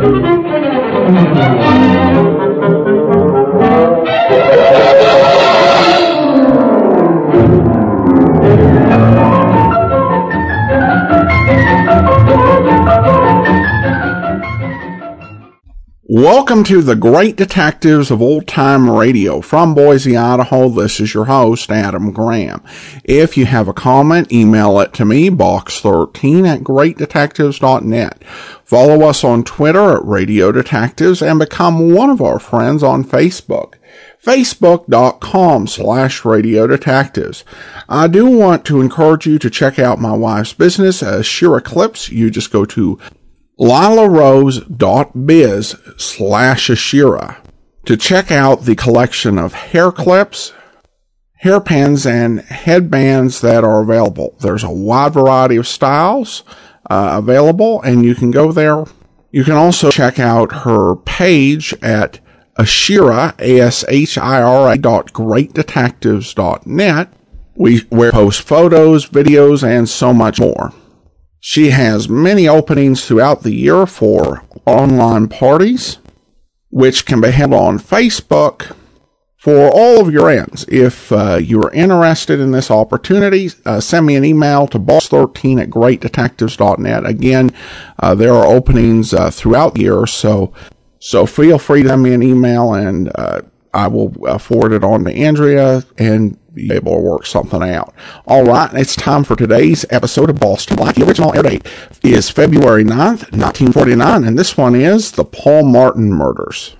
Welcome to the Great Detectives of Old Time Radio. From Boise, Idaho, this is your host, Adam Graham. If you have a comment, email it to me, box13@greatdetectives.net. Follow us on Twitter at Radio Detectives and become one of our friends on Facebook. Facebook.com/Radio Detectives. I do want to encourage you to check out my wife's business, Shira Clips. You just go to lilarose.biz/Ashira to check out the collection of hair clips, hairpins, and headbands that are available. There's a wide variety of styles available, and you can go there. You can also check out her page at Ashira, ASHIRA.greatdetectives.net, where we post photos, videos, and so much more. She has many openings throughout the year for online parties, which can be held on Facebook for all of your ends. If you're interested in this opportunity, send me an email to boss13@greatdetectives.net. Again, there are openings throughout the year, so feel free to send me an email, and I will forward it on to Andrea and be able to work something out. All right, it's time for today's episode of Boston Black. The original air date is February 9th, 1949, and this one is the Paul Martin Murders.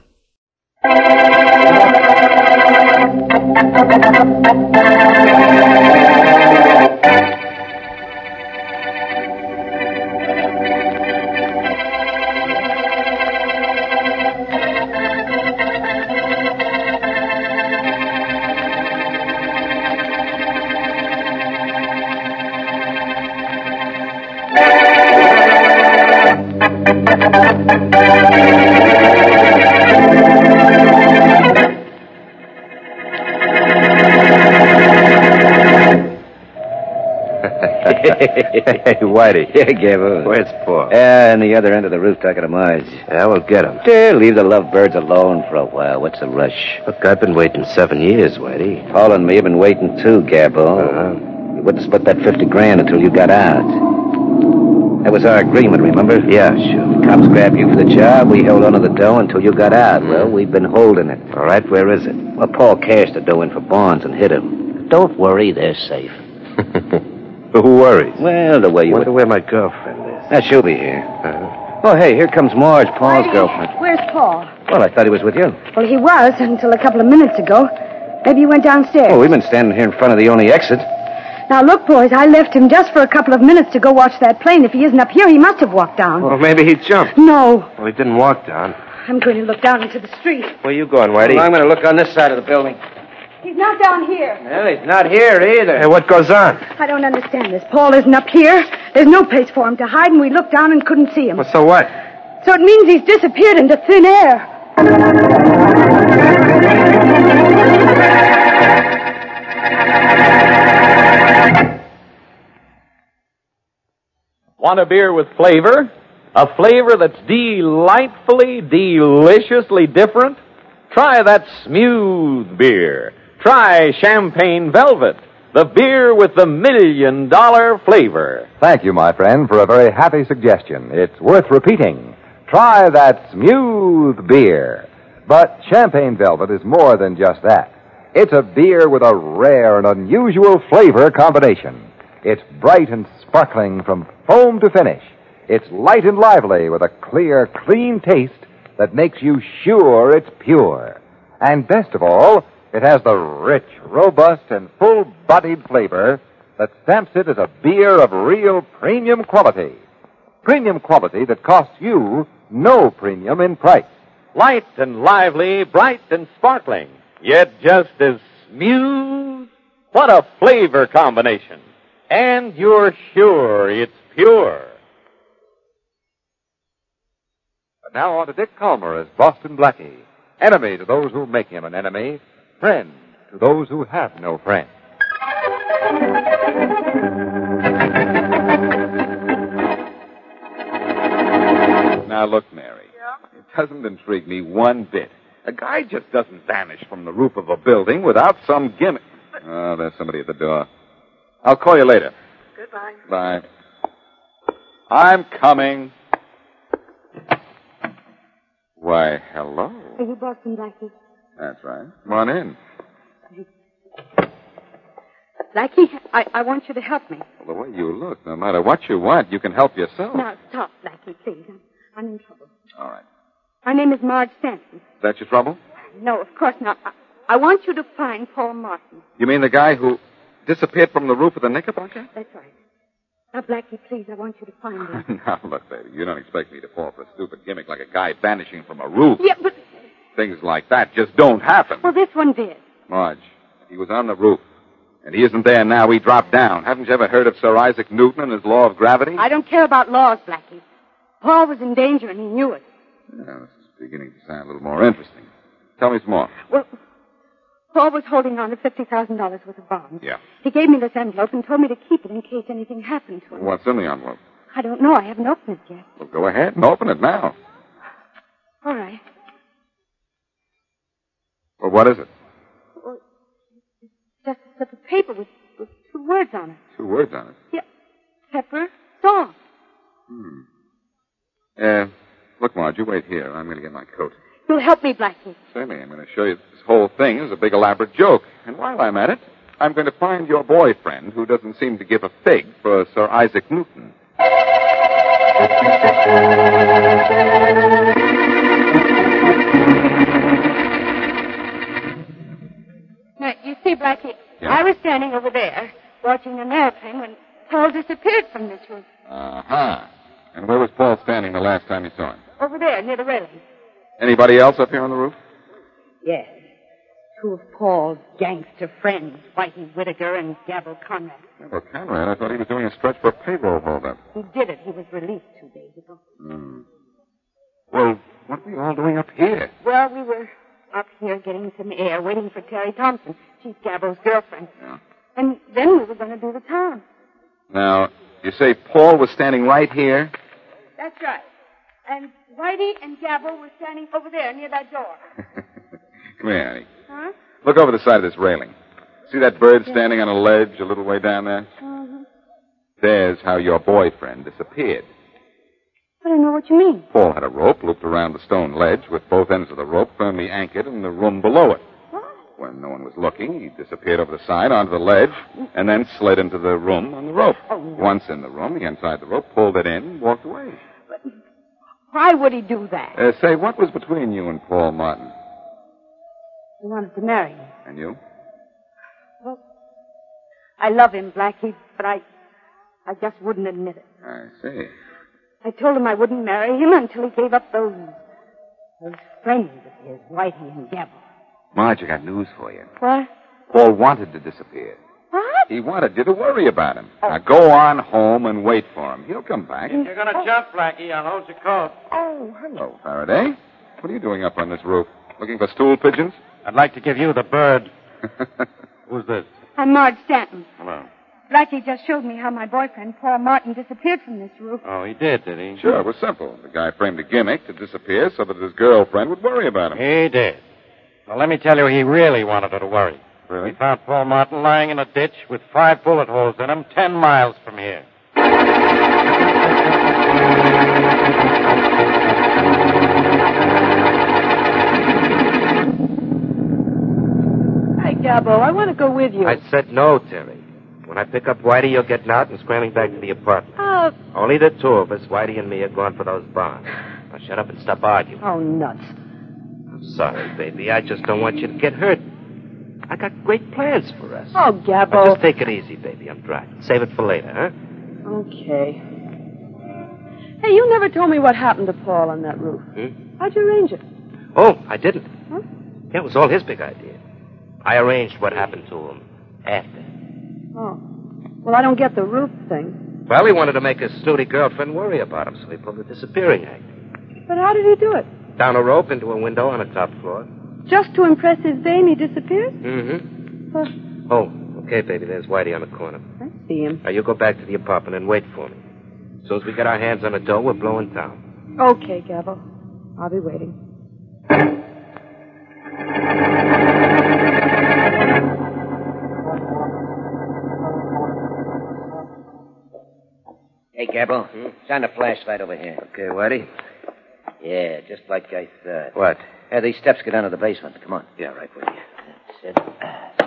Hey, Whitey. Yeah, Gable. Where's Paul? On the other end of the roof talking to Marge. Yeah, we'll get him. Leave the lovebirds alone for a while. What's the rush? Look, I've been waiting 7 years, Whitey. Paul and me have been waiting too, Gable. We wouldn't split that 50 grand until you got out. That was our agreement, remember? Yeah, sure. Cops grabbed you for the job. We held onto the dough until you got out. Well, we've been holding it. All right, where is it? Well, Paul cashed the dough in for bonds and hit him. Don't worry, they're safe. Who worries? Well, the way you... I wonder where my girlfriend is. Now, she'll be here. Oh, hey, here comes Marge, Paul's girlfriend. Where's Paul? Well, I thought he was with you. Well, he was until a couple of minutes ago. Maybe he went downstairs. Oh, we've been standing here in front of the only exit. Now, look, boys, I left him just for a couple of minutes to go watch that plane. If he isn't up here, he must have walked down. Well, maybe he jumped. No. Well, he didn't walk down. I'm going to look down into the street. Where you going, Whitey? Well, I'm going to look on this side of the building. He's not down here. Well, he's not here either. Hey, what goes on? I don't understand this. Paul isn't up here. There's no place for him to hide, and we looked down and couldn't see him. Well, so what? So it means he's disappeared into thin air. Want a beer with flavor? A flavor that's delightfully, deliciously different? Try that smooth beer. Try Champagne Velvet, the beer with the $1 million flavor. Thank you, my friend, for a very happy suggestion. It's worth repeating. Try that smooth beer. But Champagne Velvet is more than just that. It's a beer with a rare and unusual flavor combination. It's bright and sparkling from foam to finish. It's light and lively with a clear, clean taste that makes you sure it's pure. And best of all, it has the rich, robust, and full-bodied flavor that stamps it as a beer of real premium quality. Premium quality that costs you no premium in price. Light and lively, bright and sparkling, yet just as smooth. What a flavor combination. And you're sure it's pure. And now on to Dick Calmer as Boston Blackie. Enemy to those who make him an enemy. Friend to those who have no friend. Now, look, Mary. Yeah? doesn't intrigue me one bit. A guy just doesn't vanish from the roof of a building without some gimmick. Oh, there's somebody at the door. I'll call you later. Goodbye. Bye. I'm coming. Why, hello. Are you Boston, Blackie? That's right. Come on in. Blackie, I want you to help me. Well, the way you look, no matter what you want, you can help yourself. Now, stop, Blackie, please. I'm in trouble. All right. My name is Marge Stanton. That's your trouble? No, of course not. I want you to find Paul Martin. You mean the guy who disappeared from the roof of the Knickerbocker? That's right. Now, Blackie, please, I want you to find him. Now, look, baby, you don't expect me to fall for a stupid gimmick like a guy vanishing from a roof. Yeah, but... Things like that just don't happen. Well, this one did. Marge, he was on the roof. And he isn't there now. He dropped down. Haven't you ever heard of Sir Isaac Newton and his law of gravity? I don't care about laws, Blackie. Paul was in danger, and he knew it. Yeah, this is beginning to sound a little more interesting. Tell me some more. Well, Paul was holding on to $50,000 worth of bonds. Yeah. He gave me this envelope and told me to keep it in case anything happened to him. What's in the envelope? I don't know. I haven't opened it yet. Well, go ahead and open it now. All right. Well, what is it? Well, just a slip of paper with 2 words on it. 2 words on it. Yeah. Pepper sauce. Look, Marge, you wait here. I'm going to get my coat. You'll help me, Blackie. Certainly, I'm going to show you this whole thing is a big elaborate joke. And while I'm at it, I'm going to find your boyfriend who doesn't seem to give a fig for Sir Isaac Newton. Now, you see, Blackie, Yeah? I was standing over there watching an airplane when Paul disappeared from this roof. Uh-huh. And where was Paul standing the last time you saw him? Over there, near the railing. Anybody else up here on the roof? Yes. 2 of Paul's gangster friends, Whitey Whittaker and Gabble Conrad. Well, Conrad, I thought he was doing a stretch for a payroll holdup. He did it. He was released 2 days ago. Well, what are we all doing up here? Well, we were up here getting some air, waiting for Terry Thompson, Chief Gabble's girlfriend. Yeah. And then we were going to do the town. Now, you say Paul was standing right here? That's right. And Whitey and Gabble were standing over there near that door. Come here, Annie. Huh? Look over the side of this railing. See that bird standing on a ledge a little way down there? Mm-hmm. There's how your boyfriend disappeared. I don't know what you mean. Paul had a rope looped around the stone ledge with both ends of the rope firmly anchored in the room below it. What? When no one was looking, he disappeared over the side onto the ledge and then slid into the room on the rope. Oh, no. Once in the room, he untied the rope, pulled it in, and walked away. Why would he do that? Say, what was between you and Paul Martin? He wanted to marry me. And you? Well, I love him, Blackie, but I just wouldn't admit it. I see. I told him I wouldn't marry him until he gave up those friends of his, Whitey and Gabble. Marge, I got news for you. What? Paul wanted to disappear. What? He wanted you to worry about him. Now go on home and wait for him. He'll come back. You're going to jump, Blackie. I'll hold your coat. Oh, hello, Faraday. What are you doing up on this roof? Looking for stool pigeons? I'd like to give you the bird. Who's this? I'm Marge Stanton. Hello. Blackie just showed me how my boyfriend, Paul Martin, disappeared from this roof. Oh, he did he? Sure, it was simple. The guy framed a gimmick to disappear so that his girlfriend would worry about him. He did. Well, let me tell you, he really wanted her to worry. Really? We found Paul Martin lying in a ditch with 5 bullet holes in him 10 miles from here. Hi, Gabbo. I want to go with you. I said no, Terry. When I pick up Whitey, you're getting out and scrambling back to the apartment. Oh. Only the 2 of us, Whitey and me, are going for those bonds. Now shut up and stop arguing. Oh, nuts. I'm sorry, baby. I just don't want you to get hurt. I got great plans for us. Oh, Now, Gabbo. just take it easy, baby. I'm driving. Save it for later, huh? Okay. Hey, you never told me what happened to Paul on that roof. How'd you arrange it? Oh, I didn't. Huh? Yeah, it was all his big idea. I arranged what happened to him after. Oh. Well, I don't get the roof thing. Well, he wanted to make his snooty girlfriend worry about him, so he pulled the disappearing act. But how did he do it? Down a rope into a window on the top floor. Just to impress his dame, he disappeared? Mm-hmm. Huh. Oh, okay, baby. There's Whitey on the corner. I see him. Now, you go back to the apartment and wait for me. As soon as we get our hands on the dough, we're blowing town. Okay, Gabbo. I'll be waiting. Hey, Gabbo, shine a flashlight over here. Okay, Whitey. Yeah, just like I thought. What? Yeah, these steps go down to the basement. Come on. Yeah, right with you. That's it.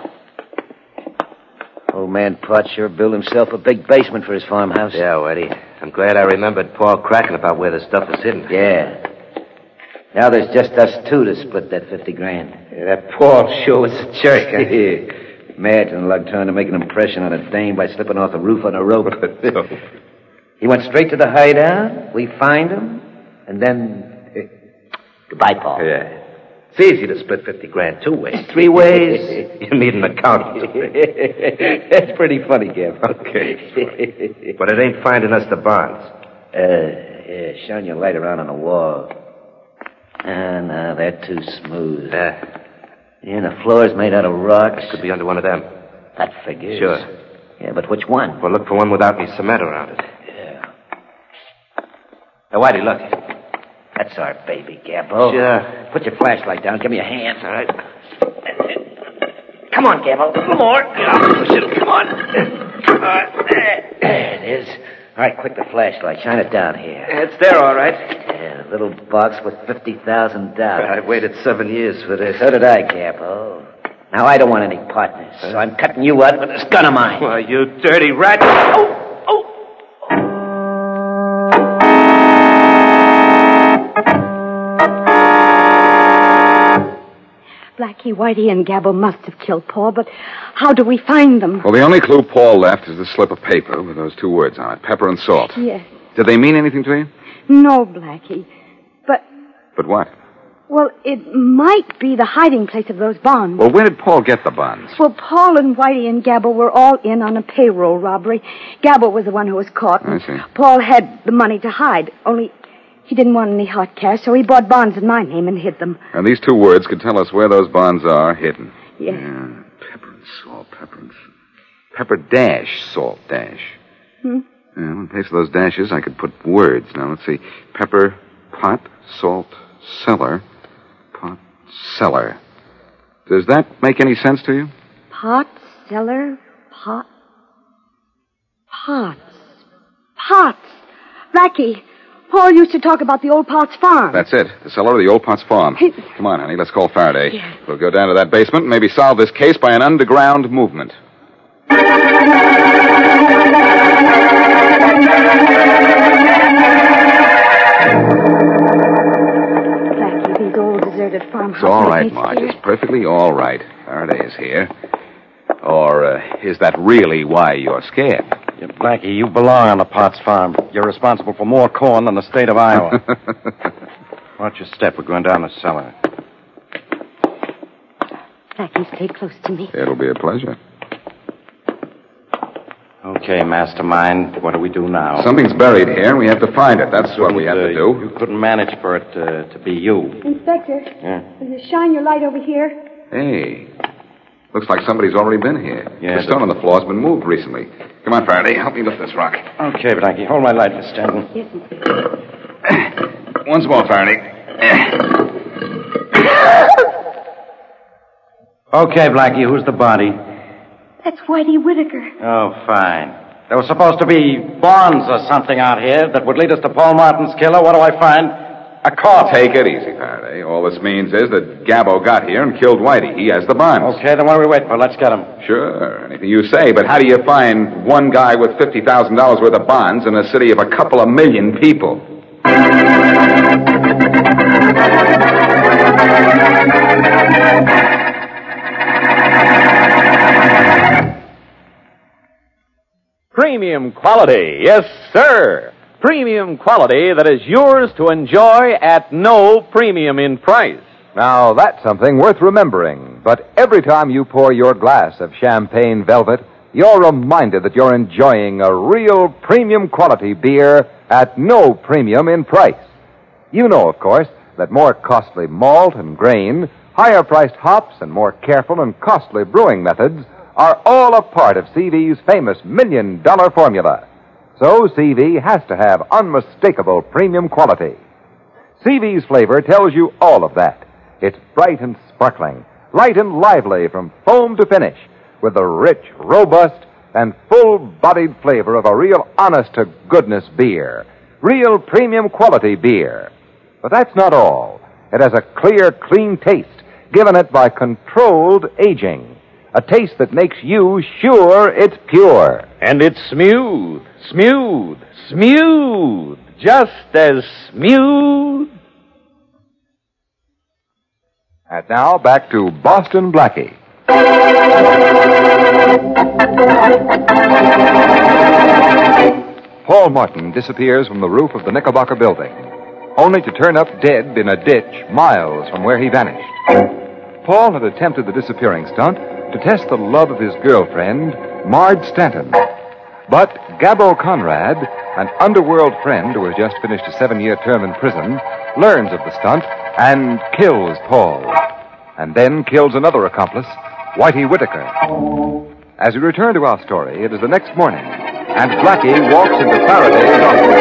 Old man Pot sure built himself a big basement for his farmhouse. Yeah, Whitey. I'm glad I remembered Paul cracking about where the stuff is hidden. Yeah. Now there's just us two to split that 50 grand. Yeah, that Paul sure was a jerk. Imagine Lug trying to make an impression on a dame by slipping off the roof on a rope. He went straight to the hideout. We find him. And then... goodbye, Paul. Yeah. It's easy to split 50 grand 2 ways. 3 ways? You need an accountant. That's pretty funny, Gab. Okay. But it ain't finding us the bonds. Yeah, shine your light around on the wall. No, they're too smooth. Yeah, the floor's made out of rocks. Could be under one of them. That figures. Sure. Yeah, but which one? Well, look for one without any cement around it. Yeah. Hey, Whitey, look. That's our baby, Gabbo. Sure. Put your flashlight down. Give me a hand. All right. Come on, Gabbo. A little more. Push it. Come on. There it is. All right, quick, the flashlight. Shine it down here. It's there, all right. Yeah, a little box with $50,000. I waited 7 years for this. So did I, Gabbo. Now, I don't want any partners, so I'm cutting you out with this gun of mine. Why, you dirty rat. Blackie, Whitey, and Gabbo must have killed Paul, but how do we find them? Well, the only clue Paul left is the slip of paper with those 2 words on it, pepper and salt. Yes. Did they mean anything to you? No, Blackie. But, But what? well, it might be the hiding place of those bonds. Well, where did Paul get the bonds? Well, Paul and Whitey and Gabbo were all in on a payroll robbery. Gabbo was the one who was caught. I see. Paul had the money to hide, only he didn't want any hot cash, so he bought bonds in my name and hid them. And these 2 words could tell us where those bonds are hidden. Yes. Yeah, pepper and salt, pepper dash, salt dash. Yeah, in place of those dashes, I could put words. Now, let's see. Pepper, pot, salt, cellar, pot, cellar. Does that make any sense to you? Pot, cellar, pots. Blackie, Paul used to talk about the old Potts farm. That's it. The cellar of the old Potts farm. Come on, honey. Let's call Faraday. Yeah. We'll go down to that basement and maybe solve this case by an underground movement. Blackie, these old deserted farmhouses. It's all right, make me Marge. scared. It's perfectly all right. Faraday is here. Or is that really why you're scared? Yeah, Blackie, you belong on the Potts farm. You're responsible for more corn than the state of Iowa. Watch your step. We're going down the cellar. Blackie, stay close to me. It'll be a pleasure. Okay, mastermind. What do we do now? Something's buried here, and we have to find it. That's what we have to do. You couldn't manage for it to be you. Inspector, Yeah. will you shine your light over here? Hey. Looks like somebody's already been here. Yeah, The stone on the floor's been moved recently. Come on, Faraday. Help me lift this rock. Okay, Blackie. Hold my light, Miss Stanton. Yes, Inspector. Once more, Faraday. Okay, Blackie. Who's the body? That's Whitey Whitaker. Oh, fine. There was supposed to be bonds or something out here that would lead us to Paul Martin's killer. What do I find? A corpse. Take it easy, Faraday. All this means is that Gabbo got here and killed Whitey. He has the bonds. Okay, then what do we wait for? Let's get him. Sure, anything you say, but how do you find one guy with $50,000 worth of bonds in a city of a couple of million people? Premium quality, yes, sir. Premium quality that is yours to enjoy at no premium in price. Now, that's something worth remembering. But every time you pour your glass of champagne velvet, you're reminded that you're enjoying a real premium quality beer at no premium in price. You know, of course, that more costly malt and grain, higher priced hops, and more careful and costly brewing methods are all a part of CV's famous $1 million formula. So CV has to have unmistakable premium quality. CV's flavor tells you all of that. It's bright and sparkling, light and lively from foam to finish, with the rich, robust, and full-bodied flavor of a real honest-to-goodness beer. Real premium quality beer. But that's not all. It has a clear, clean taste, given it by controlled aging. A taste that makes you sure it's pure. And it's smooth, smooth, smooth. Just as smooth. And now back to Boston Blackie. Paul Martin disappears from the roof of the Knickerbocker building, only to turn up dead in a ditch miles from where he vanished. Paul had attempted the disappearing stunt to test the love of his girlfriend, Marge Stanton. But Gabbo Conrad, an underworld friend who has just finished a 7-year term in prison, learns of the stunt and kills Paul. And then kills another accomplice, Whitey Whitaker. As we return to our story, it is the next morning, and Blackie walks into Faraday's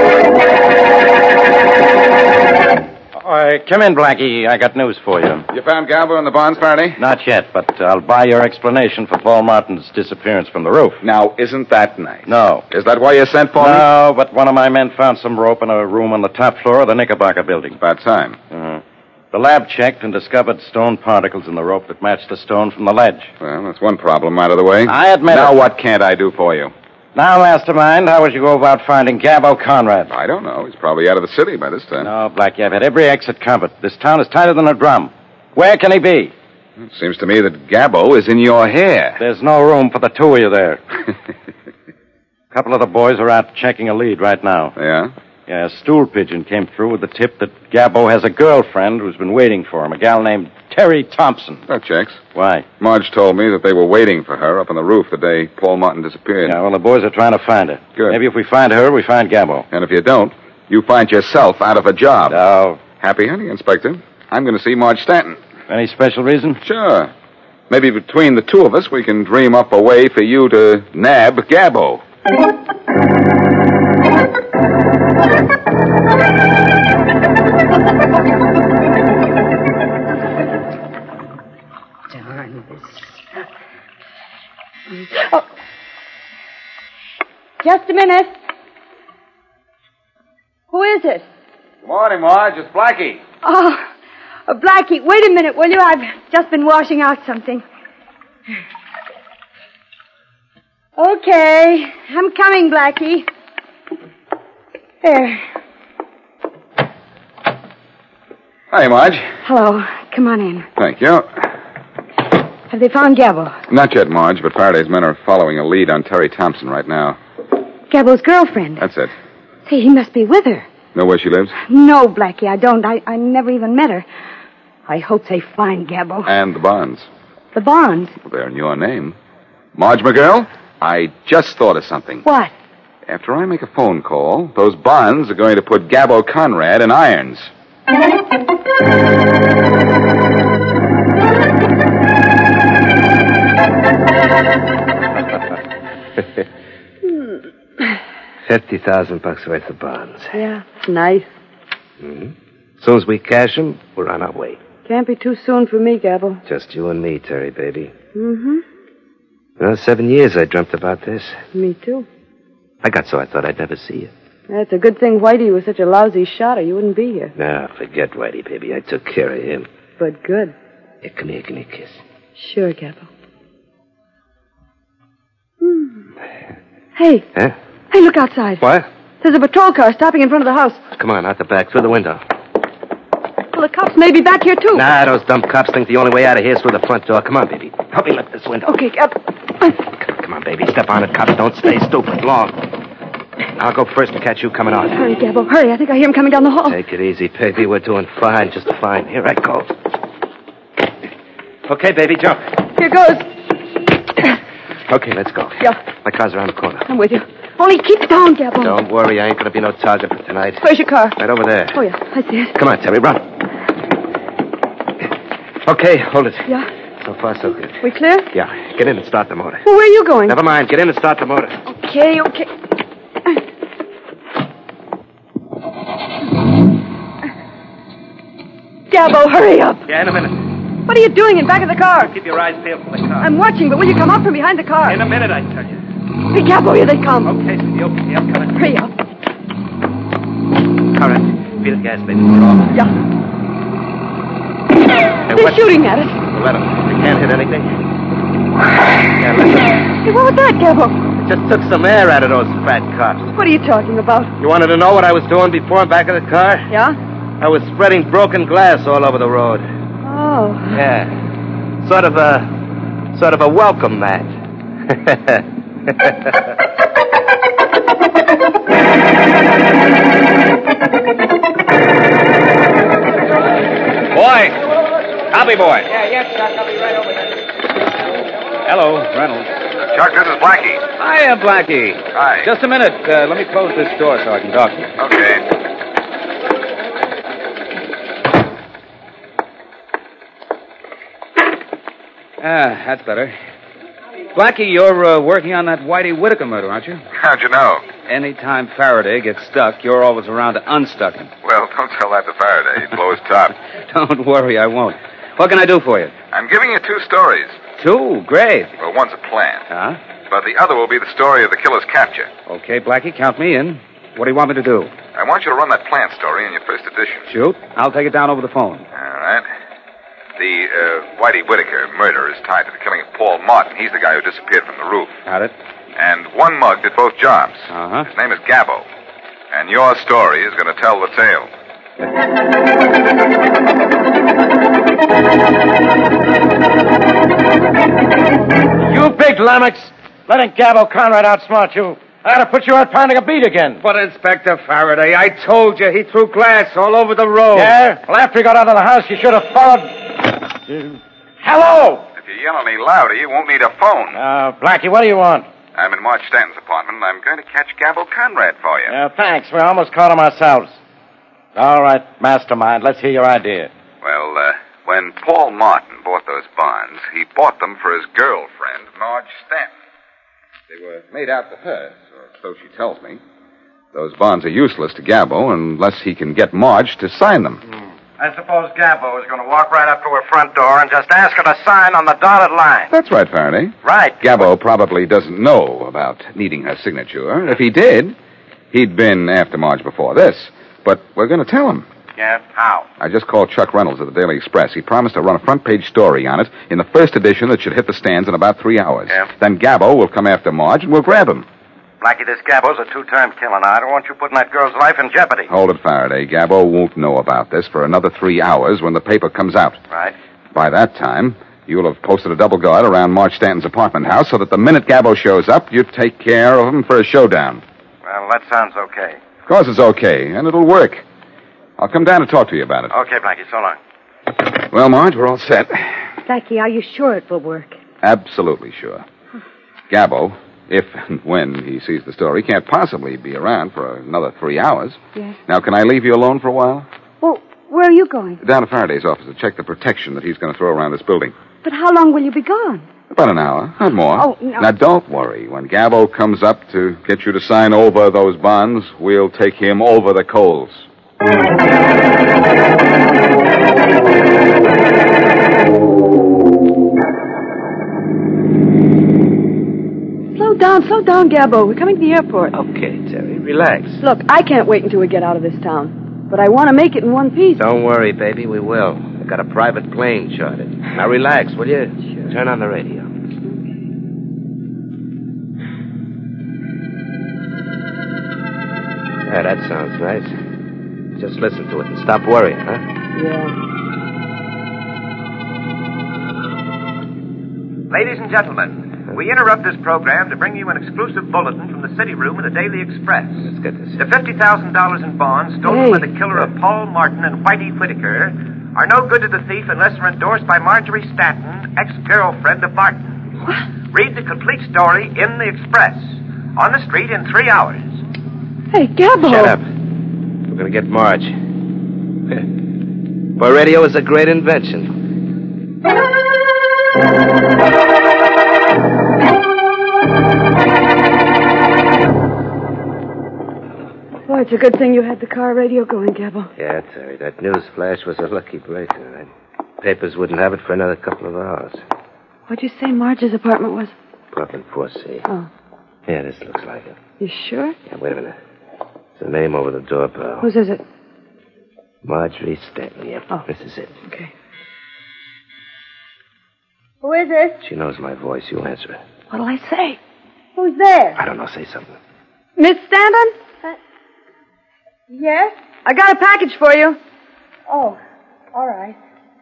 office. Come in, Blackie. I got news for you. You found Gabbo in the bonds, Faraday? Not yet, but I'll buy your explanation for Paul Martin's disappearance from the roof. Now, isn't that nice? No. Is that why you sent for me? No, but one of my men found some rope in a room on the top floor of the Knickerbocker building. About time. The lab checked and discovered stone particles in the rope that matched the stone from the ledge. Well, that's one problem out of the way. I admit Now it. what can't I do for you? Now, Mastermind, how would you go about finding Gabbo Conrad? I don't know. He's probably out of the city by this time. No, Blackie, I've had every exit covered. This town is tighter than a drum. Where can he be? It seems to me that Gabbo is in your hair. There's no room for the two of you there. A couple of the boys are out checking a lead right now. Yeah? Yeah, a stool pigeon came through with the tip that Gabbo has a girlfriend who's been waiting for him, a gal named Terry Thompson. That checks. Why? Marge told me that they were waiting for her up on the roof the day Paul Martin disappeared. Yeah, well, the boys are trying to find her. Good. Maybe if we find her, we find Gabbo. And if you don't, you find yourself out of a job. Oh. Happy hunting, Inspector. I'm going to see Marge Stanton. Any special reason? Sure. Maybe between the two of us, we can dream up a way for you to nab Gabbo. Darn this. Oh. Just a minute. Who is it? Good morning, Marge. It's Blackie. Oh, Blackie, wait a minute, will you? I've just been washing out something. Okay, I'm coming, Blackie. There. Hi, Marge. Hello. Come on in. Thank you. Have they found Gabbo? Not yet, Marge, but Faraday's men are following a lead on Terry Thompson right now. Gabbo's girlfriend. That's it. Say, he must be with her. Know where she lives? No, Blackie, I don't. I never even met her. I hope they find Gabbo. And the bonds. The bonds? Well, they're in your name. Marge McGill, I just thought of something. What? After I make a phone call, those bonds are going to put Gabbo Conrad in irons. $50,000 worth of bonds. Yeah, nice. Mm-hmm. As soon as we cash them, we're on our way. Can't be too soon for me, Gabbo. Just you and me, Terry, baby. Mm-hmm. Well, 7 years I dreamt about this. Me too. I got so I thought I'd never see you. That's a good thing Whitey was such a lousy shot or you wouldn't be here. Nah, forget Whitey, baby. I took care of him. But good. Here, come here, give me a kiss. Sure, Gabbo. Hey. Huh? Hey, look outside. What? There's a patrol car stopping in front of the house. Come on, out the back, through the window. Well, the cops may be back here, too. Nah, those dumb cops think the only way out of here is through the front door. Come on, baby. Help me lift this window. Okay, Come on, baby. Step on it, cops. Don't stay stupid long. I'll go first and catch you coming out. Hurry, Gabbo, hurry. I think I hear him coming down the hall. Take it easy, baby. We're doing fine, just fine. Here I go. Okay, baby, jump. Here goes. Okay, let's go. Yeah. My car's around the corner. I'm with you. Only keep down, Gabbo. Don't worry, I ain't gonna be no target for tonight. Where's your car? Right over there. Oh, yeah, I see it. Come on, Terry, run. Okay, hold it. Yeah? So far, so good. We clear? Yeah, get in and start the motor. Well, where are you going? Never mind, get in and start the motor. Okay. Gabbo, hurry up. Yeah, in a minute. What are you doing in back of the car? Keep your eyes peeled for the car. I'm watching, but will you come up from behind the car? In a minute, I tell you. Hey, Gabbo, here they come. Okay, Cindy, okay, I'm coming. Hurry up. All right. Feel the gas, baby. We're off. Yeah. They're shooting at us. Well, let them. They can't hit anything. Yeah, listen. Hey, what was that, Gabbo? Just took some air out of those fat cops. What are you talking about? You wanted to know what I was doing before in back of the car? Yeah? I was spreading broken glass all over the road. Oh. Yeah. Sort of a welcome mat. Boy! Copy, boy. Yeah, yes, Chuck. I'll be right over there. Hello, Reynolds. Chuck, this is Blackie. Hiya, Blackie. Hi. Just a minute. Let me close this door so I can talk to you. Okay. That's better. Blackie, you're working on that Whitey Whitaker murder, aren't you? How'd you know? Anytime Faraday gets stuck, you're always around to unstuck him. Well, don't tell that to Faraday. He'd blow his top. Don't worry, I won't. What can I do for you? I'm giving you 2 stories. 2? Great. Well, one's a plan. Huh? But the other will be the story of the killer's capture. Okay, Blackie, count me in. What do you want me to do? I want you to run that plant story in your first edition. Shoot. I'll take it down over the phone. All right. The Whitey Whitaker murder is tied to the killing of Paul Martin. He's the guy who disappeared from the roof. Got it. And one mug did both jobs. Uh-huh. His name is Gabbo. And your story is going to tell the tale. You big lummox. Letting Gabbo Conrad outsmart you. I ought to put you out pounding a beat again. But, Inspector Faraday, I told you he threw glass all over the road. Yeah? Well, after he got out of the house, you should have followed... Hello! If you yell any louder, you won't need a phone. Blackie, what do you want? I'm in Marge Stanton's apartment, and I'm going to catch Gabbo Conrad for you. Thanks. We almost caught him ourselves. All right, mastermind. Let's hear your idea. Well, when Paul Martin bought those bonds, he bought them for his girlfriend, Marge Stanton. They were made out for her, so she tells me. Those bonds are useless to Gabbo unless he can get Marge to sign them. I suppose Gabbo is going to walk right up to her front door and just ask her to sign on the dotted line. That's right, Faraday. Right. Gabbo probably doesn't know about needing her signature. If he did, he'd been after Marge before this. But we're going to tell him. Yeah? How? I just called Chuck Reynolds of the Daily Express. He promised to run a front-page story on it in the first edition that should hit the stands in about 3 hours. Yeah. Then Gabbo will come after Marge, and we'll grab him. Blackie, this Gabbo's a 2-term killer now. I don't want you putting that girl's life in jeopardy. Hold it, Faraday. Gabbo won't know about this for another 3 hours when the paper comes out. Right. By that time, you'll have posted a double guard around Marge Stanton's apartment house so that the minute Gabbo shows up, you take care of him for a showdown. Well, that sounds okay. Of course it's okay, and it'll work. I'll come down and talk to you about it. Okay, Blackie, so long. Well, Marge, we're all set. Blackie, are you sure it will work? Absolutely sure. Gabbo, if and when he sees the story, can't possibly be around for another 3 hours. Yes. Now, can I leave you alone for a while? Well, where are you going? Down to Faraday's office to check the protection that he's going to throw around this building. But how long will you be gone? About an hour, not more. Oh, no. Now, don't worry. When Gabbo comes up to get you to sign over those bonds, we'll take him over the coals. Slow down, Gabbo. We're coming to the airport. Okay, Terry, relax. Look, I can't wait until we get out of this town. But I want to make it in one piece. Don't worry, baby, we will. I've got a private plane chartered. Now relax, will you? Sure. Turn on the radio. Yeah, that sounds nice. Just listen to it and stop worrying, huh? Yeah. Ladies and gentlemen, we interrupt this program to bring you an exclusive bulletin from the city room of the Daily Express. Let's get this. The $50,000 in bonds stolen by the killer of Paul Martin and Whitey Whitaker are no good to the thief unless they're endorsed by Marjorie Stanton, ex-girlfriend of Martin. What? Read the complete story in the Express. On the street in 3 hours. Hey, Gabbo. Shut up. We're going to get Marge. Boy, radio is a great invention. Boy, it's a good thing you had the car radio going, Gabble. Yeah, Terry, that news flash was a lucky breaker. Papers wouldn't have it for another couple of hours. What'd you say Marge's apartment was? Apartment 4C. Oh. Yeah, this looks like it. You sure? Yeah, wait a minute. It's a name over the doorbell. Whose is it? Marjorie Stanton. Yep, this is it. Okay. Who is it? She knows my voice. You answer it. What'll I say? Who's there? I don't know. Say something. Miss Stanton? Yes? I got a package for you. Oh, all right.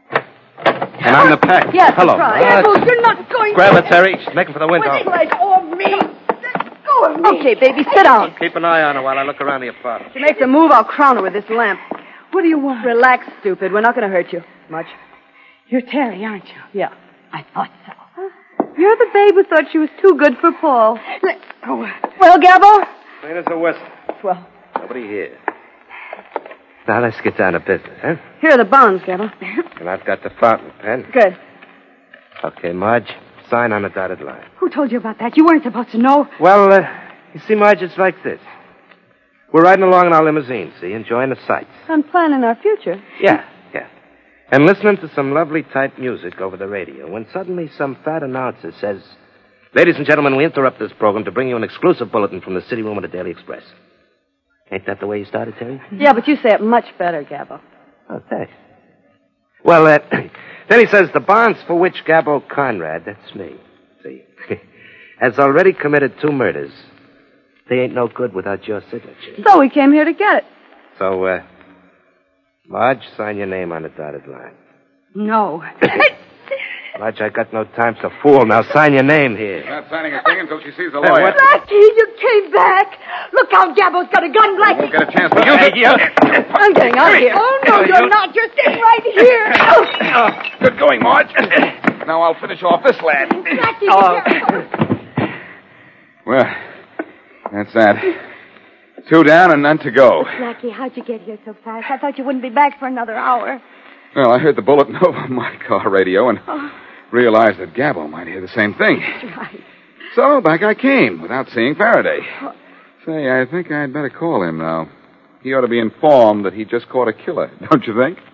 And I'm the pack. Yes, Hello. Gabble, you're not going Grab her, Terry. She's making for the window. Let go of me. Let go of me. Okay, baby, sit down. Keep an eye on her while I look around the apartment. If she makes a move, I'll crown her with this lamp. What do you want? Relax, stupid. We're not going to hurt you much. You're Terry, aren't you? Yeah. I thought so. You're the babe who thought she was too good for Paul. Let go. Well, Gabble? Clean as a whistle. Well, Nobody here. Now, let's get down to business, huh? here are the bonds, Gabble. And I've got the fountain pen. Good. Okay, Marge, sign on the dotted line. Who told you about that? You weren't supposed to know. Well, you see, Marge, it's like this. We're riding along in our limousine, see, enjoying the sights. And planning our future. Yeah. And listening to some lovely type music over the radio when suddenly some fat announcer says, "Ladies and gentlemen, we interrupt this program to bring you an exclusive bulletin from the city room of the Daily Express." Ain't that the way you started, Terry? Yeah, but you say it much better, Gabble. Oh, thanks. Well, then he says, the bonds for which Gabbo Conrad, that's me, see, has already committed 2 murders. They ain't no good without your signature. So we came here to get it. So, Marge, sign your name on the dotted line. No. Marge, I got no time to fool. Now sign your name here. Not signing a thing until she sees the Hey, lawyer. what? Blackie, you came back. Look how Gabbo's got a gun, Blackie. Won't get a chance to use it. I'm getting out of here. Oh, no, you're not. You're staying right here. Good going, Marge. Now I'll finish off this lad. Blackie, be careful. Well, that's that. 2 down and none to go. Blackie, how'd you get here so fast? I thought you wouldn't be back for another hour. Well, I heard the bulletin over my car radio and realized that Gabbo might hear the same thing. That's right. So back I came without seeing Faraday. Say, I think I'd better call him now. He ought to be informed that he just caught a killer, don't you think?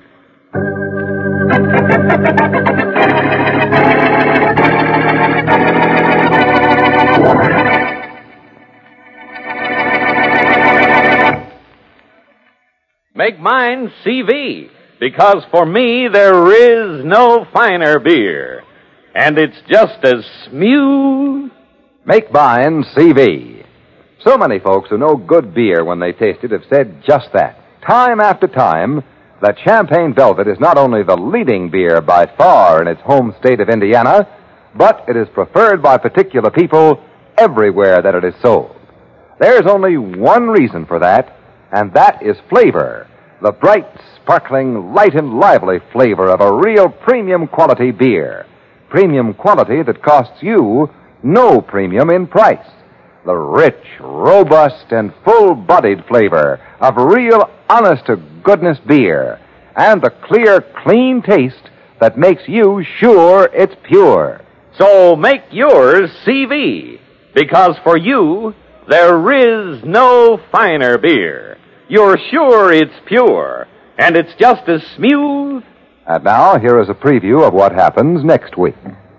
Make mine CV, because for me there is no finer beer. And it's just as smooth. Make mine CV. So many folks who know good beer when they taste it have said just that. Time after time, that Champagne Velvet is not only the leading beer by far in its home state of Indiana, but it is preferred by particular people everywhere that it is sold. There's only one reason for that, and that is flavor. The bright, sparkling, light and lively flavor of a real premium quality beer. Premium quality that costs you no premium in price. The rich, robust, and full-bodied flavor of real, honest-to-goodness beer. And the clear, clean taste that makes you sure it's pure. So make yours CV, because for you, there is no finer beer. You're sure it's pure, and it's just as smooth. And now, here is a preview of what happens next week.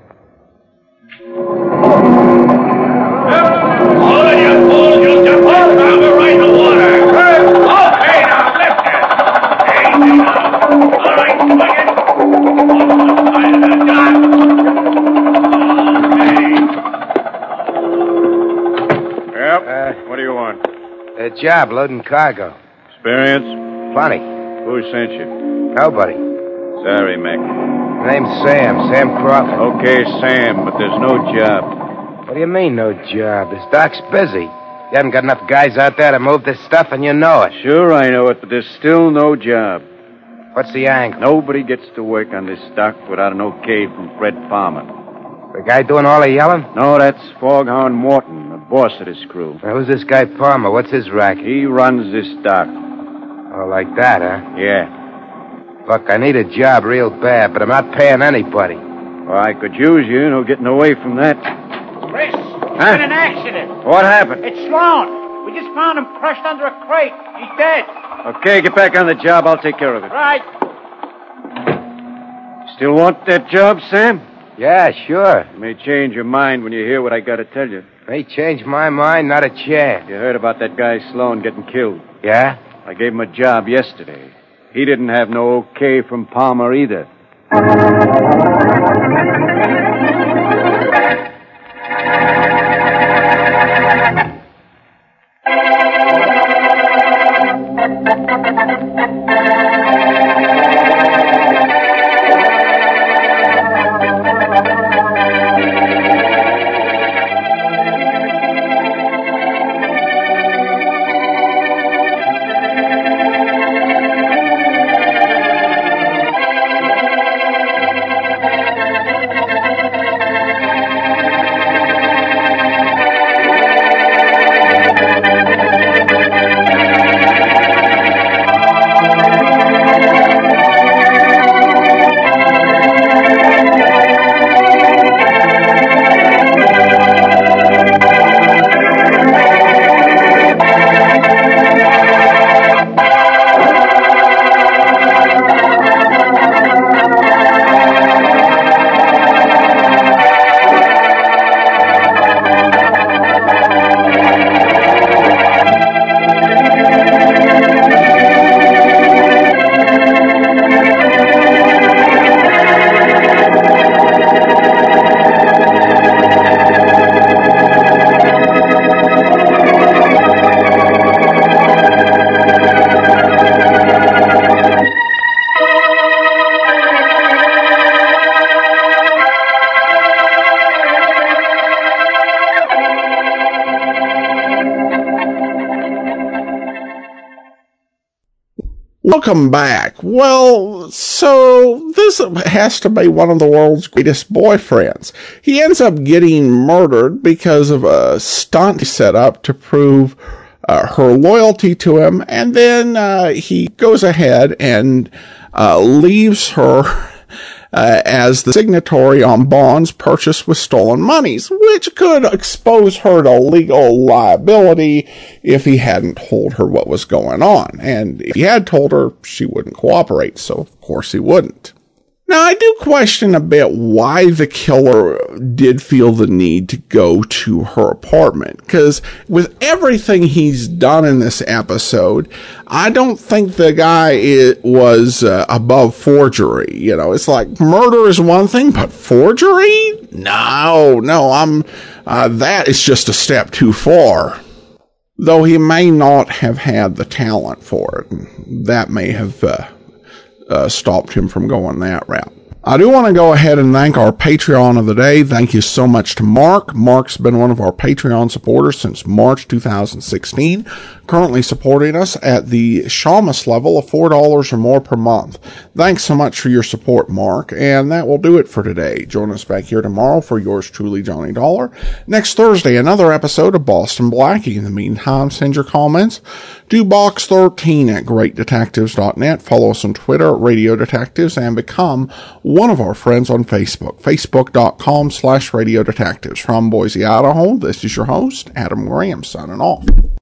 All of you fools, you jump off now, we're right in the water. Okay, now, lift it. Easy now. All right, swing it. Almost side of the dock. Yep. What do you want? A job loading cargo. Experience? Plenty. Who sent you? Nobody. Sorry, Mac. Name's Sam Crawford. Okay, Sam, but there's no job. What do you mean, no job? This dock's busy. You haven't got enough guys out there to move this stuff, and you know it. Sure, I know it, but there's still no job. What's the angle? Nobody gets to work on this dock without an okay from Fred Palmer. The guy doing all the yelling? No, that's Foghorn Morton, the boss of this crew. Now, who's this guy Palmer? What's his racket? He runs this dock. Oh, like that, huh? Yeah. Look, I need a job real bad, but I'm not paying anybody. Well, I could use you. No getting away from that. Chris, there's been an accident. What happened? It's Sloan. We just found him crushed under a crate. He's dead. Okay, get back on the job. I'll take care of it. Right. Still want that job, Sam? Yeah, sure. You may change your mind when you hear what I got to tell you. They changed my mind, not a chance. You heard about that guy Sloan getting killed. Yeah? I gave him a job yesterday. He didn't have no okay from Palmer either. Welcome back. Well, so this has to be one of the world's greatest boyfriends. He ends up getting murdered because of a stunt he set up to prove her loyalty to him, and then he goes ahead and leaves her as the signatory on bonds purchased with stolen monies, which could expose her to legal liability if he hadn't told her what was going on. And if he had told her, she wouldn't cooperate, so of course he wouldn't. Now, I do question a bit why the killer did feel the need to go to her apartment, because with everything he's done in this episode, I don't think the guy was above forgery. You know, it's like murder is one thing, but forgery? No, that is just a step too far. Though he may not have had the talent for it. That may have stopped him from going that route. I do want to go ahead and thank our Patreon of the day. Thank you so much to Mark. Mark's been one of our Patreon supporters since March 2016, currently supporting us at the Shamus level of $4 or more per month. Thanks so much for your support, Mark, and that will do it for today. Join us back here tomorrow for yours truly, Johnny Dollar. Next Thursday, another episode of Boston Blackie. In the meantime, send your comments to Box13 at GreatDetectives.net. Follow us on Twitter at Radio Detectives and become one of our friends on Facebook, Facebook.com/Radio Detectives. From Boise, Idaho, this is your host, Adam Graham, signing off.